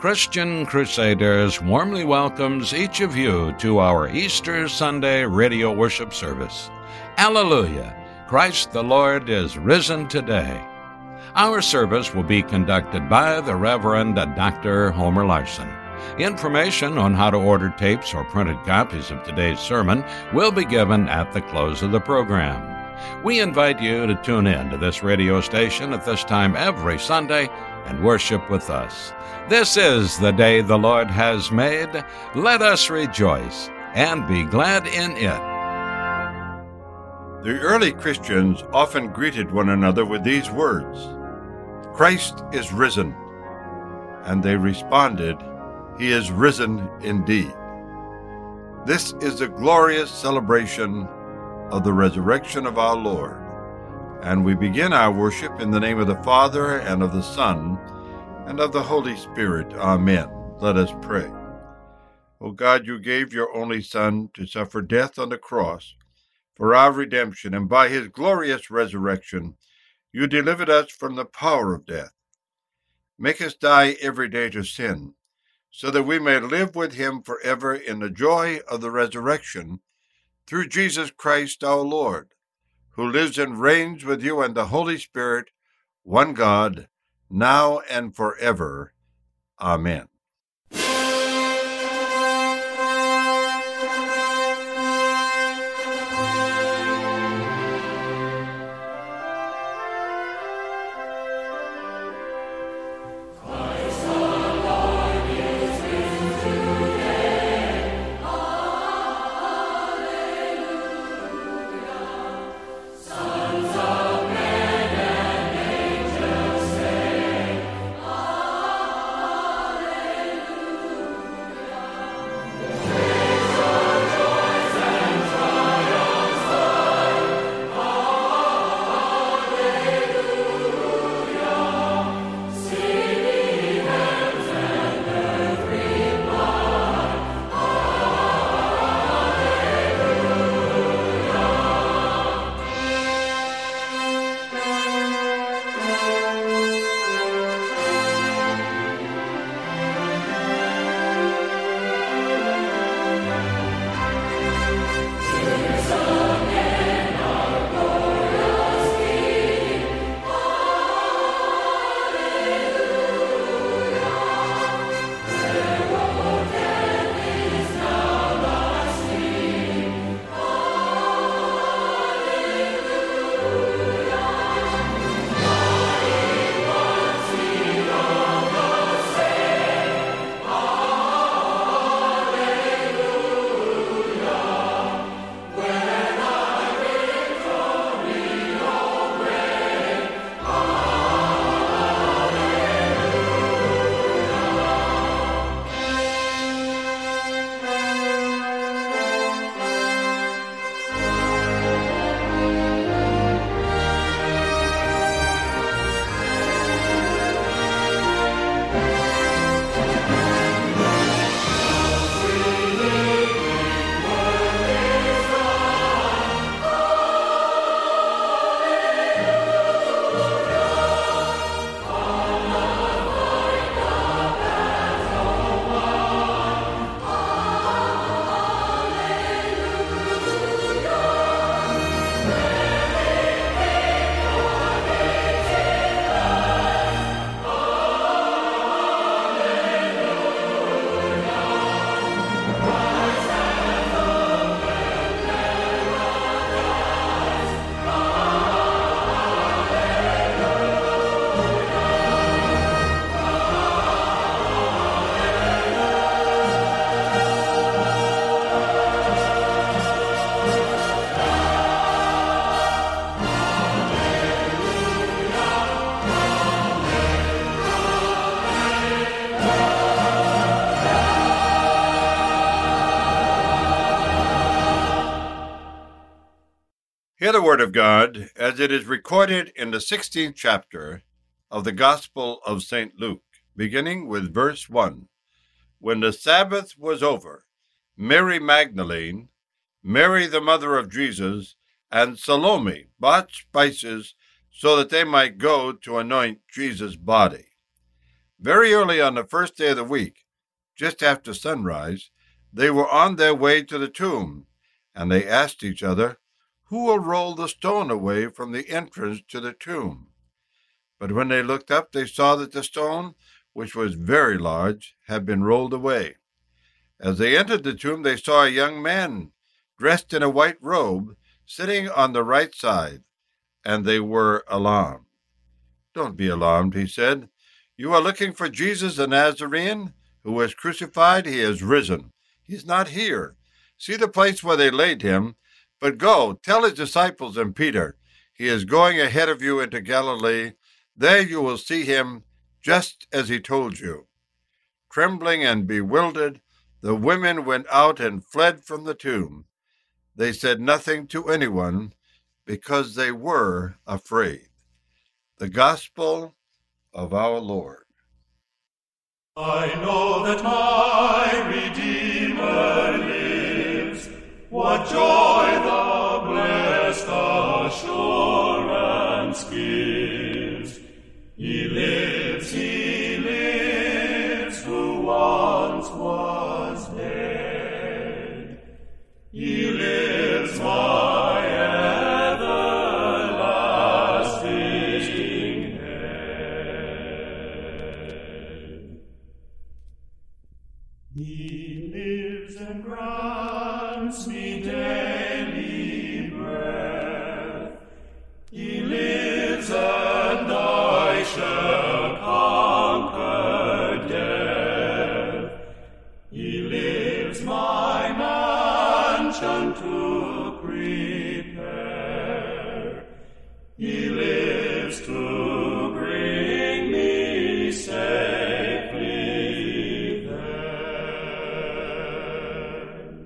Christian Crusaders warmly welcomes each of you to our Easter Sunday radio worship service. Alleluia! Christ the Lord is risen today. Our service will be conducted by the Reverend Dr. Homer Larson. Information on how to order tapes or printed copies of today's sermon will be given at the close of the program. We invite you to tune in to this radio station at this time every Sunday and worship with us. This is the day the Lord has made. Let us rejoice and be glad in it. The early Christians often greeted one another with these words, "Christ is risen." And they responded, "He is risen indeed." This is a glorious celebration of the resurrection of our Lord. And we begin our worship in the name of the Father, and of the Son, and of the Holy Spirit. Amen. Let us pray. O God, you gave your only Son to suffer death on the cross for our redemption, and by his glorious resurrection, you delivered us from the power of death. Make us die every day to sin, so that we may live with him forever in the joy of the resurrection, through Jesus Christ our Lord, who lives and reigns with you and the Holy Spirit, one God, now and forever. Amen. Hear the word of God as it is recorded in the 16th chapter of the Gospel of St. Luke, beginning with verse 1. When the Sabbath was over, Mary Magdalene, Mary the mother of Jesus, and Salome bought spices so that they might go to anoint Jesus' body. Very early on the first day of the week, just after sunrise, they were on their way to the tomb, and they asked each other, "Who will roll the stone away from the entrance to the tomb?" But when they looked up, they saw that the stone, which was very large, had been rolled away. As they entered the tomb, they saw a young man dressed in a white robe, sitting on the right side, and they were alarmed. "Don't be alarmed," he said. "You are looking for Jesus the Nazarene, who was crucified. He is risen. He is not here. See the place where they laid him. But go, tell his disciples and Peter, he is going ahead of you into Galilee. There you will see him, just as he told you." Trembling and bewildered, the women went out and fled from the tomb. They said nothing to anyone because they were afraid. The Gospel of our Lord. I know that my Redeemer lives. What joy the blessed assurance gives. He lives, who once was dead. He lives, my everlasting head. He lives and grants me daily breath. He lives and I shall conquer death. He lives my mansion to prepare. He lives to bring me safely there.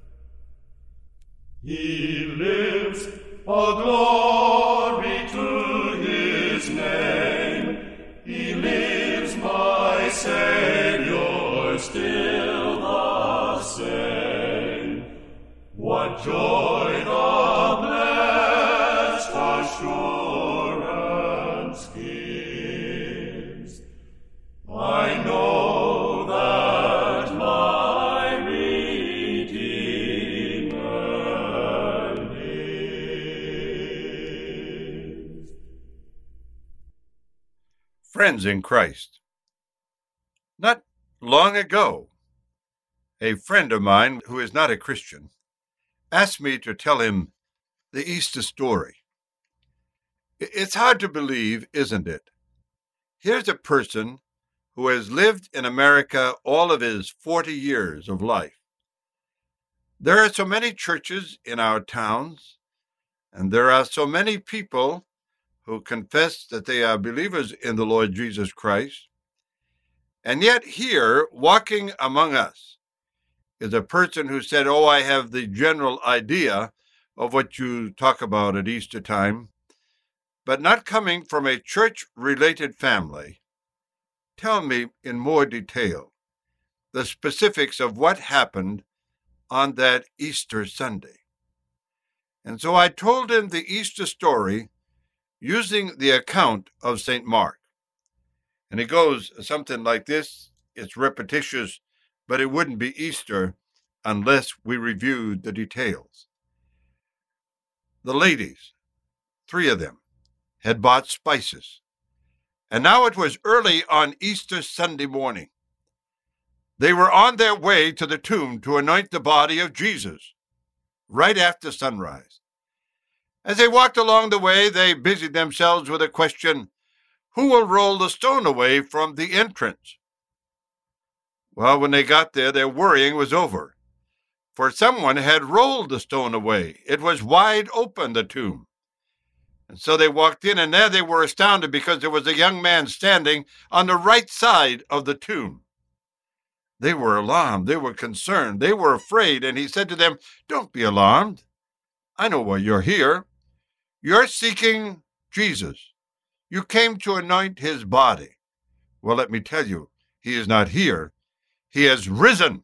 He lives, all glory to his name. He lives, my Savior, still the same. What joy the blessed assurance gives. I know that my Redeemer lives. Friends in Christ, not long ago, a friend of mine who is not a Christian asked me to tell him the Easter story. It's hard to believe, isn't it? Here's a person who has lived in America all of his 40 years of life. There are so many churches in our towns, and there are so many people who confess that they are believers in the Lord Jesus Christ. And yet here, walking among us, is a person who said, "Oh, I have the general idea of what you talk about at Easter time," but not coming from a church-related family. Tell me in more detail the specifics of what happened on that Easter Sunday. And so I told him the Easter story using the account of St. Mark. And it goes something like this. It's repetitious, but it wouldn't be Easter unless we reviewed the details. The ladies, 3 of them, had bought spices. And now it was early on Easter Sunday morning. They were on their way to the tomb to anoint the body of Jesus, right after sunrise. As they walked along the way, they busied themselves with a question: who will roll the stone away from the entrance? Well, when they got there, their worrying was over, for someone had rolled the stone away. It was wide open, the tomb. And so they walked in, and there they were astounded because there was a young man standing on the right side of the tomb. They were alarmed. They were concerned. They were afraid. And he said to them, "Don't be alarmed. I know why you're here. You're seeking Jesus. You came to anoint his body. Well, let me tell you, he is not here. He has risen."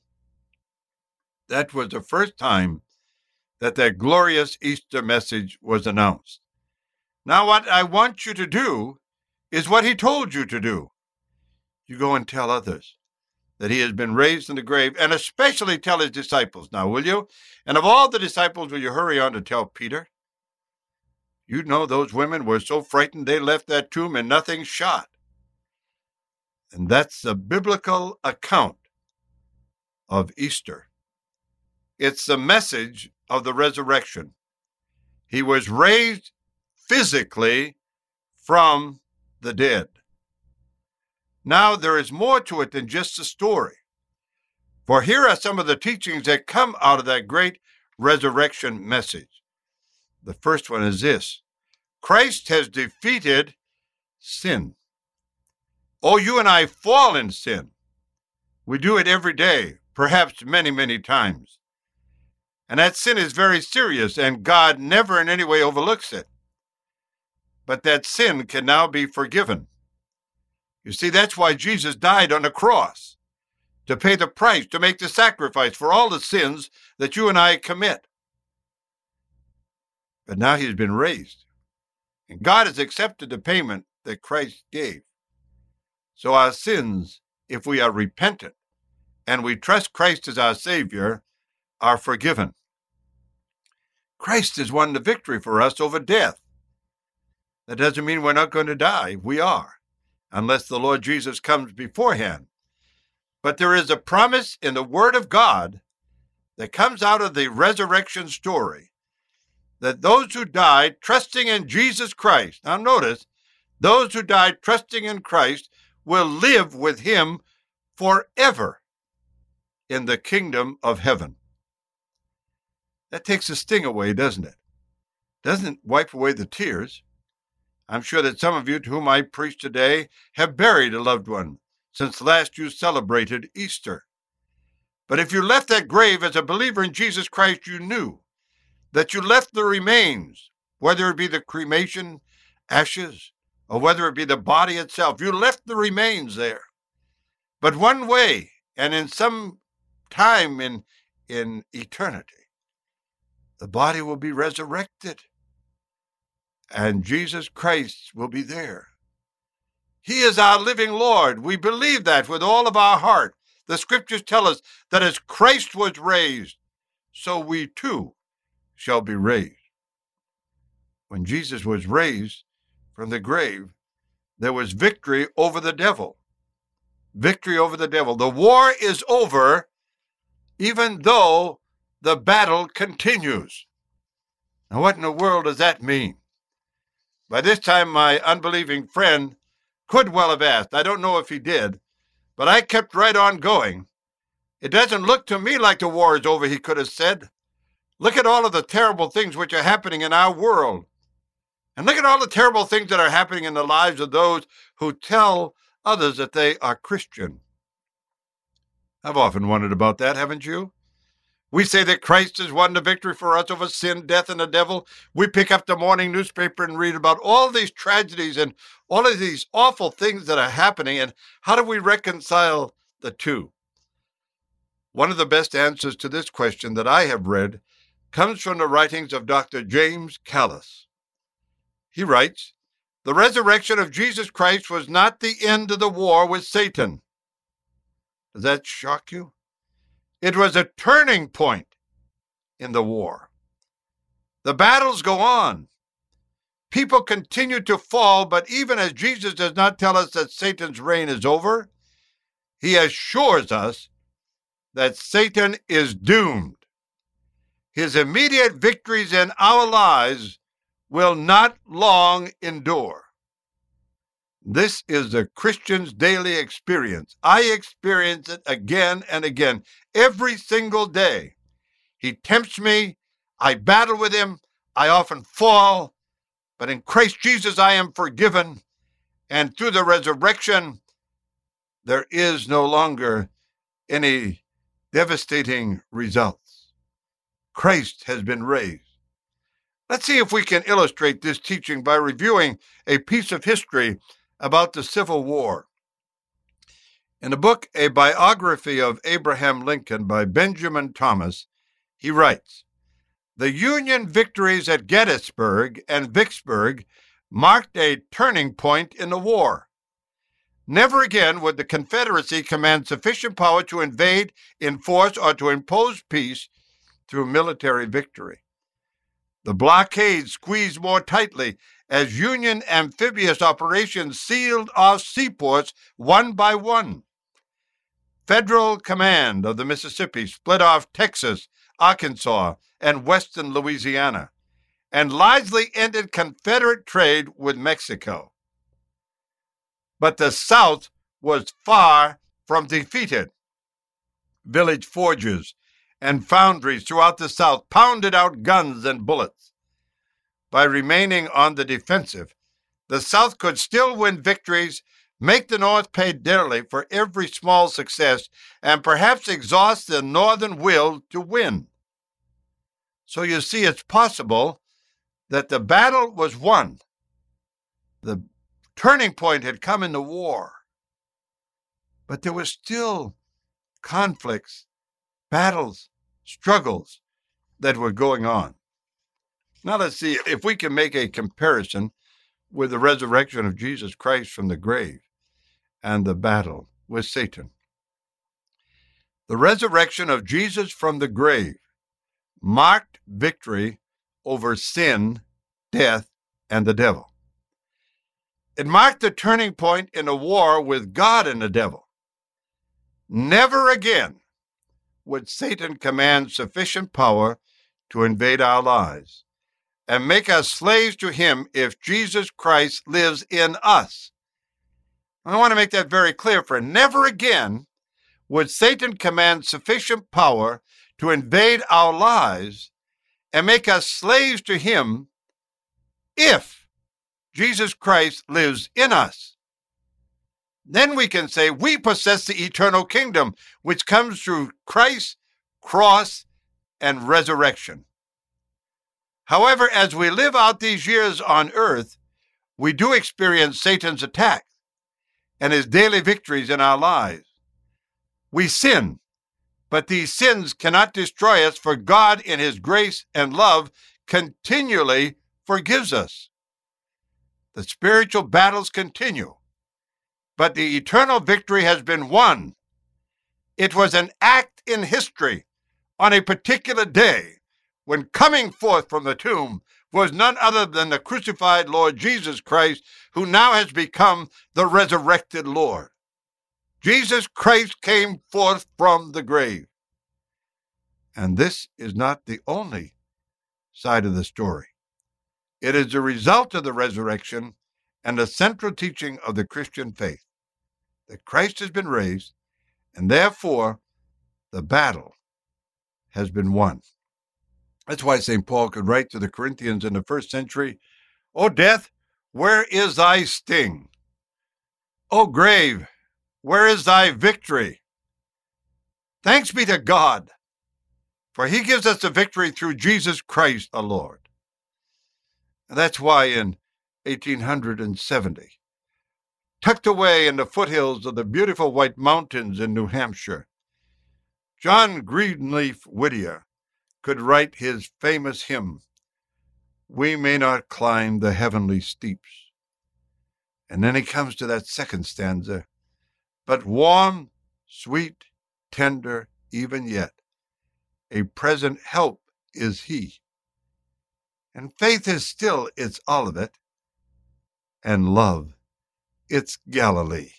That was the first time that glorious Easter message was announced. Now, what I want you to do is what he told you to do. you go and tell others that he has been raised in the grave, and especially tell his disciples. Now, will you? And of all the disciples, will you hurry on to tell Peter? You know those women were so frightened they left that tomb and nothing shot. And that's the biblical account of Easter. It's the message of the resurrection. He was raised physically from the dead. Now, there is more to it than just a story. For here are some of the teachings that come out of that great resurrection message. The first one is this: Christ has defeated sin. Oh, you and I fall in sin. We do it every day, perhaps many, many times. And that sin is very serious, and God never in any way overlooks it. But that sin can now be forgiven. You see, that's why Jesus died on the cross, to pay the price, to make the sacrifice for all the sins that you and I commit. But now he's been raised, and God has accepted the payment that Christ gave. So our sins, if we are repentant and we trust Christ as our Savior, are forgiven. Christ has won the victory for us over death. That doesn't mean we're not going to die. We are, unless the Lord Jesus comes beforehand. But there is a promise in the Word of God that comes out of the resurrection story that those who died trusting in Jesus Christ, now notice, those who died trusting in Christ will live with him forever in the kingdom of heaven. That takes the sting away, doesn't it? Doesn't wipe away the tears. I'm sure that some of you to whom I preach today have buried a loved one since last you celebrated Easter. But if you left that grave as a believer in Jesus Christ, you knew that you left the remains, whether it be the cremation ashes or whether it be the body itself. You left the remains there. But one way, and in some time in eternity, the body will be resurrected, and Jesus Christ will be there. He is our living Lord. We believe that with all of our heart. The scriptures tell us that as Christ was raised, so we too shall be raised. When Jesus was raised from the grave, there was victory over the devil. Victory over the devil. The war is over, even though the battle continues. Now, what in the world does that mean? By this time, my unbelieving friend could well have asked. I don't know if he did, but I kept right on going. It doesn't look to me like the war is over, he could have said. Look at all of the terrible things which are happening in our world. And look at all the terrible things that are happening in the lives of those who tell others that they are Christian. I've often wondered about that, haven't you? We say that Christ has won the victory for us over sin, death, and the devil. We pick up the morning newspaper and read about all these tragedies and all of these awful things that are happening. And how do we reconcile the two? One of the best answers to this question that I have read comes from the writings of Dr. James Callis. He writes, "The resurrection of Jesus Christ was not the end of the war with Satan." Does that shock you? It was a turning point in the war. The battles go on. People continue to fall, but even as Jesus does not tell us that Satan's reign is over, he assures us that Satan is doomed. His immediate victories in our lives will not long endure. This is the Christian's daily experience. I experience it again and again, every single day. He tempts me. I battle with him. I often fall. But in Christ Jesus, I am forgiven. And through the resurrection, there is no longer any devastating results. Christ has been raised. Let's see if we can illustrate this teaching by reviewing a piece of history about the Civil War. In the book, A Biography of Abraham Lincoln by Benjamin Thomas, he writes, "The Union victories at Gettysburg and Vicksburg marked a turning point in the war. Never again would the Confederacy command sufficient power to invade, enforce, or to impose peace through military victory. The blockade squeezed more tightly as Union amphibious operations sealed off seaports one by one. Federal command of the Mississippi split off Texas, Arkansas, and western Louisiana, and largely ended Confederate trade with Mexico. But the South was far from defeated. Village forges and foundries throughout the South pounded out guns and bullets. By remaining on the defensive, the South could still win victories, make the North pay dearly for every small success, and perhaps exhaust the Northern will to win. So you see, it's possible that the battle was won. The turning point had come in the war. But there were still conflicts, battles, struggles that were going on. Now let's see if we can make a comparison with the resurrection of Jesus Christ from the grave and the battle with Satan. The resurrection of Jesus from the grave marked victory over sin, death, and the devil. It marked the turning point in a war with God and the devil. Never again would Satan command sufficient power to invade our lives and make us slaves to him if Jesus Christ lives in us. I want to make that very clear, friend. Never again would Satan command sufficient power to invade our lives and make us slaves to him if Jesus Christ lives in us. Then we can say we possess the eternal kingdom, which comes through Christ's cross and resurrection. However, as we live out these years on earth, we do experience Satan's attacks and his daily victories in our lives. We sin, but these sins cannot destroy us, for God in his grace and love continually forgives us. The spiritual battles continue, but the eternal victory has been won. It was an act in history on a particular day when coming forth from the tomb was none other than the crucified Lord Jesus Christ, who now has become the resurrected Lord. Jesus Christ came forth from the grave. And this is not the only side of the story. It is the result of the resurrection and the central teaching of the Christian faith that Christ has been raised, and therefore the battle has been won. That's why St. Paul could write to the Corinthians in the first century, "O death, where is thy sting? O grave, where is thy victory? Thanks be to God, for he gives us the victory through Jesus Christ our Lord." And that's why in 1870, tucked away in the foothills of the beautiful White Mountains in New Hampshire, John Greenleaf Whittier could write his famous hymn, "We may not climb the heavenly steeps." And then he comes to that second stanza, "But warm, sweet, tender, even yet, a present help is he. And faith is still its Olivet, and love its Galilee."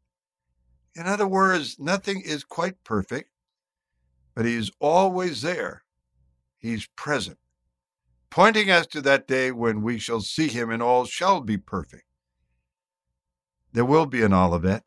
In other words, nothing is quite perfect, but he's always there. He's present, pointing us to that day when we shall see him and all shall be perfect. There will be an Olivet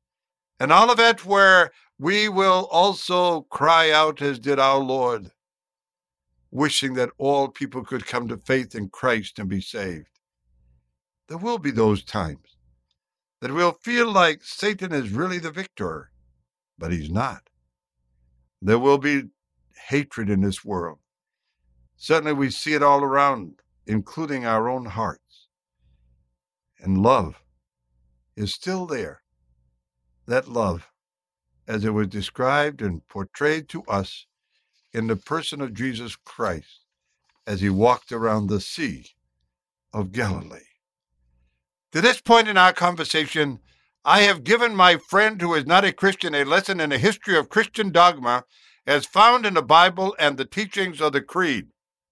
where we will also cry out as did our Lord, wishing that all people could come to faith in Christ and be saved. There will be those times that we'll feel like Satan is really the victor, but he's not. There will be hatred in this world. Certainly we see it all around, including our own hearts. And love is still there. That love, as it was described and portrayed to us in the person of Jesus Christ as he walked around the Sea of Galilee. To this point in our conversation, I have given my friend who is not a Christian a lesson in the history of Christian dogma as found in the Bible and the teachings of the Creed.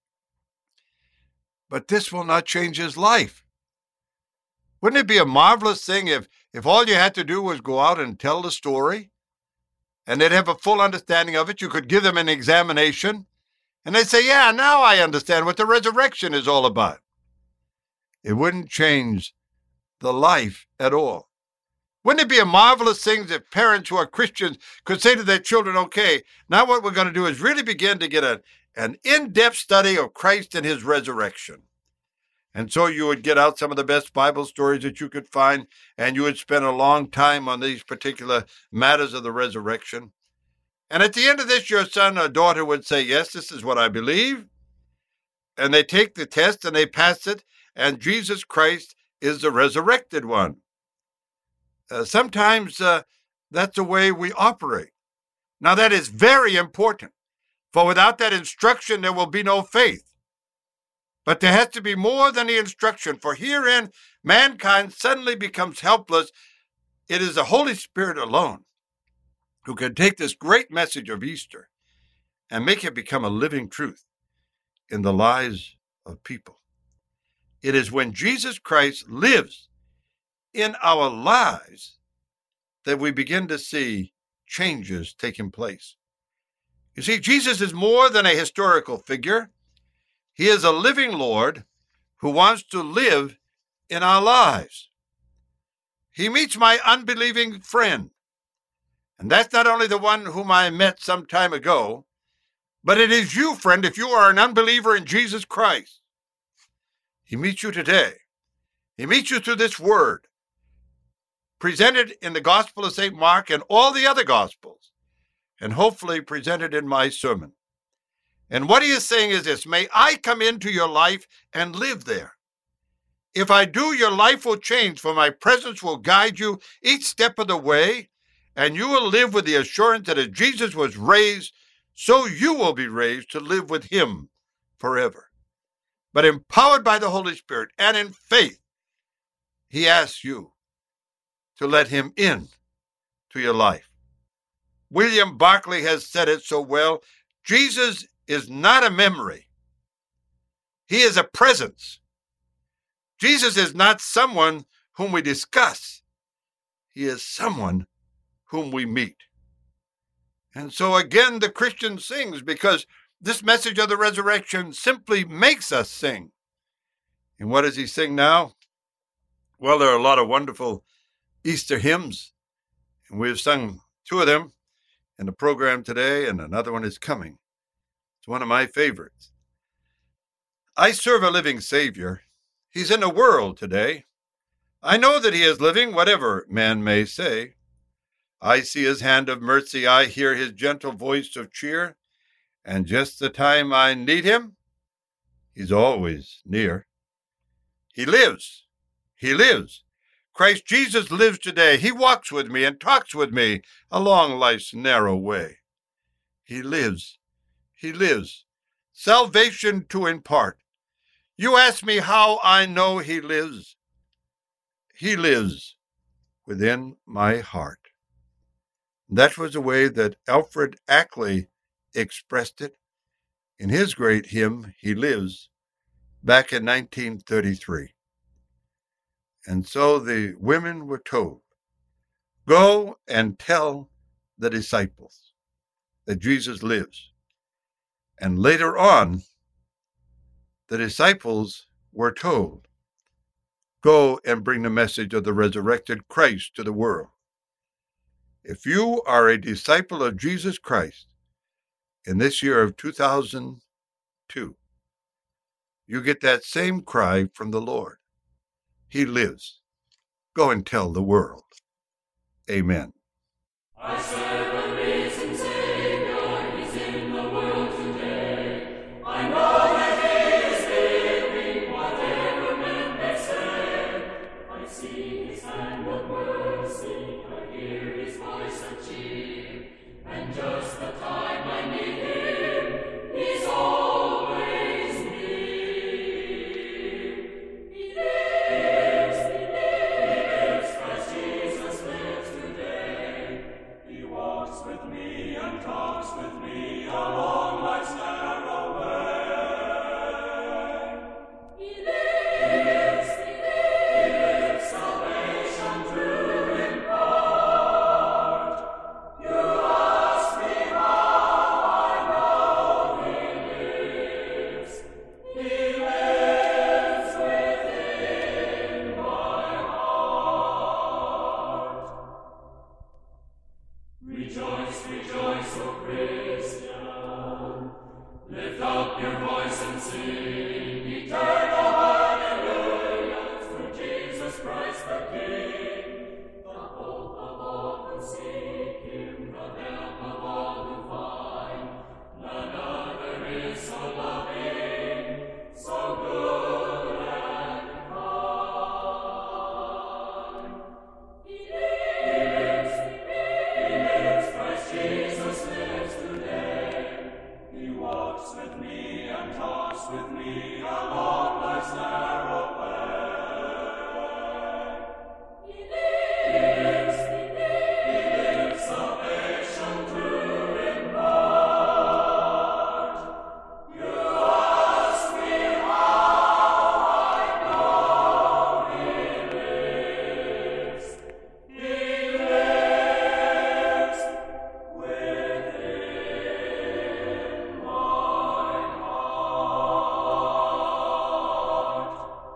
But this will not change his life. Wouldn't it be a marvelous thing if all you had to do was go out and tell the story, and they'd have a full understanding of it? You could give them an examination, and they'd say, yeah, now I understand what the resurrection is all about. It wouldn't change the life at all. Wouldn't it be a marvelous thing if parents who are Christians could say to their children, okay, now what we're going to do is really begin to get an in-depth study of Christ and his resurrection. And so you would get out some of the best Bible stories that you could find, and you would spend a long time on these particular matters of the resurrection. And at the end of this, your son or daughter would say, yes, this is what I believe. And they take the test and they pass it, and Jesus Christ is the resurrected one. Sometimes that's the way we operate. Now, that is very important, for without that instruction, there will be no faith. But there has to be more than the instruction, for herein mankind suddenly becomes helpless. It is the Holy Spirit alone who can take this great message of Easter and make it become a living truth in the lives of people. It is when Jesus Christ lives in our lives that we begin to see changes taking place. You see, Jesus is more than a historical figure. He is a living Lord who wants to live in our lives. He meets my unbelieving friend. And that's not only the one whom I met some time ago, but it is you, friend, if you are an unbeliever in Jesus Christ. He meets you today. He meets you through this word, presented in the Gospel of St. Mark and all the other Gospels, and hopefully presented in my sermon. And what he is saying is this: may I come into your life and live there. If I do, your life will change, for my presence will guide you each step of the way, and you will live with the assurance that as Jesus was raised, so you will be raised to live with him forever. But empowered by the Holy Spirit and in faith, he asks you to let him in to your life. William Barclay has said it so well: Jesus is not a memory. He is a presence. Jesus is not someone whom we discuss. He is someone whom we meet. And so again, the Christian sings, because this message of the resurrection simply makes us sing. And what does he sing now? Well, there are a lot of wonderful Easter hymns, and we've sung two of them in the program today, and another one is coming. It's one of my favorites. I serve a living Savior. He's in the world today. I know that he is living, whatever man may say. I see his hand of mercy. I hear his gentle voice of cheer. And just the time I need him, he's always near. He lives. He lives. Christ Jesus lives today. He walks with me and talks with me along life's narrow way. He lives. He lives. Salvation to impart. You ask me how I know he lives. He lives within my heart. That was the way that Alfred Ackley expressed it in his great hymn, He Lives, back in 1933. And so the women were told, go and tell the disciples that Jesus lives. And later on, the disciples were told, go and bring the message of the resurrected Christ to the world. If you are a disciple of Jesus Christ in this year of 2002, you get that same cry from the Lord. He lives. Go and tell the world. Amen. I serve a risen Savior, he's in the world today. I know that he is living, whatever men may say. I see his hand of mercy, I hear his voice of cheer, and just the time I need him, he's always near. He lives, Christ Jesus lives. along life's narrow way. He lives, salvation true in part. You ask me how I know He lives. He lives within my heart. Rejoice, rejoice, O Christian. Lift up your voice and sing eternal hallelujahs for Jesus Christ the King, the hope of all who seek Him, the help of all who find. None other is so loving, so good and kind. He lives, Christ Jesus lives today. He walks with me and talks with me along life's narrow way. He lives, salvation true in part. You ask me how I know He lives. He lives within my heart.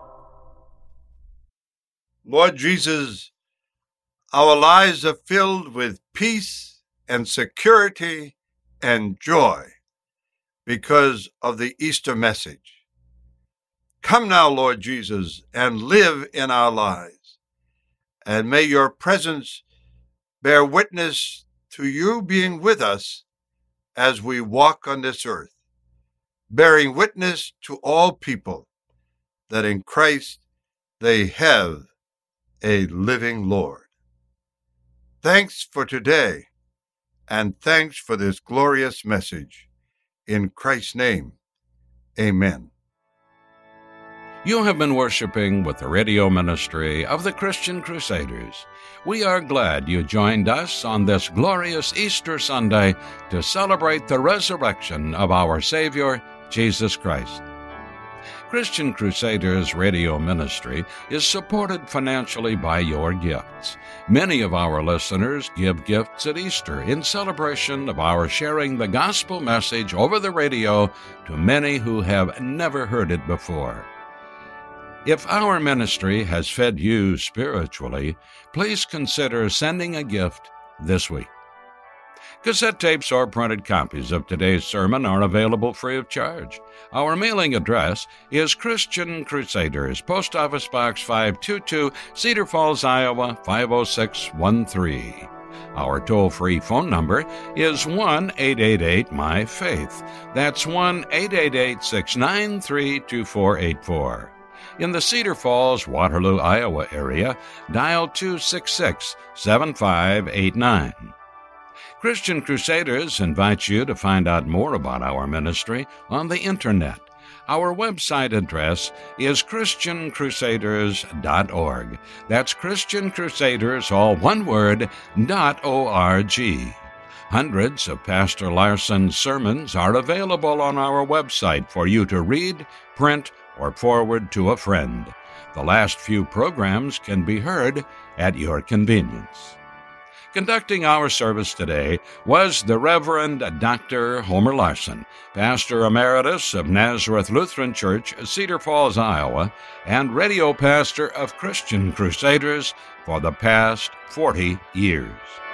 Lord Jesus, our lives are filled with peace and security and joy because of the Easter message. Come now, Lord Jesus, and live in our lives. And may your presence bear witness to you being with us as we walk on this earth, bearing witness to all people that in Christ they have a living Lord. Thanks for today, and thanks for this glorious message. In Christ's name, amen. You have been worshiping with the radio ministry of the Christian Crusaders. We are glad you joined us on this glorious Easter Sunday to celebrate the resurrection of our Savior, Jesus Christ. Christian Crusaders radio ministry is supported financially by your gifts. Many of our listeners give gifts at Easter in celebration of our sharing the gospel message over the radio to many who have never heard it before. If our ministry has fed you spiritually, please consider sending a gift this week. Cassette tapes or printed copies of today's sermon are available free of charge. Our mailing address is Christian Crusaders, Post Office Box 522, Cedar Falls, Iowa 50613. Our toll-free phone number is 1-888-MY-FAITH. That's 1-888-693-2484. In the Cedar Falls, Waterloo, Iowa area, dial 266-7589. Christian Crusaders invite you to find out more about our ministry on the Internet. Our website address is ChristianCrusaders.org. That's Christian Crusaders, all one word, .org. Hundreds of Pastor Larson's sermons are available on our website for you to read, print, or forward to a friend. The last few programs can be heard at your convenience. Conducting our service today was the Reverend Dr. Homer Larson, Pastor Emeritus of Nazareth Lutheran Church, Cedar Falls, Iowa, and radio pastor of Christian Crusaders for the past 40 years.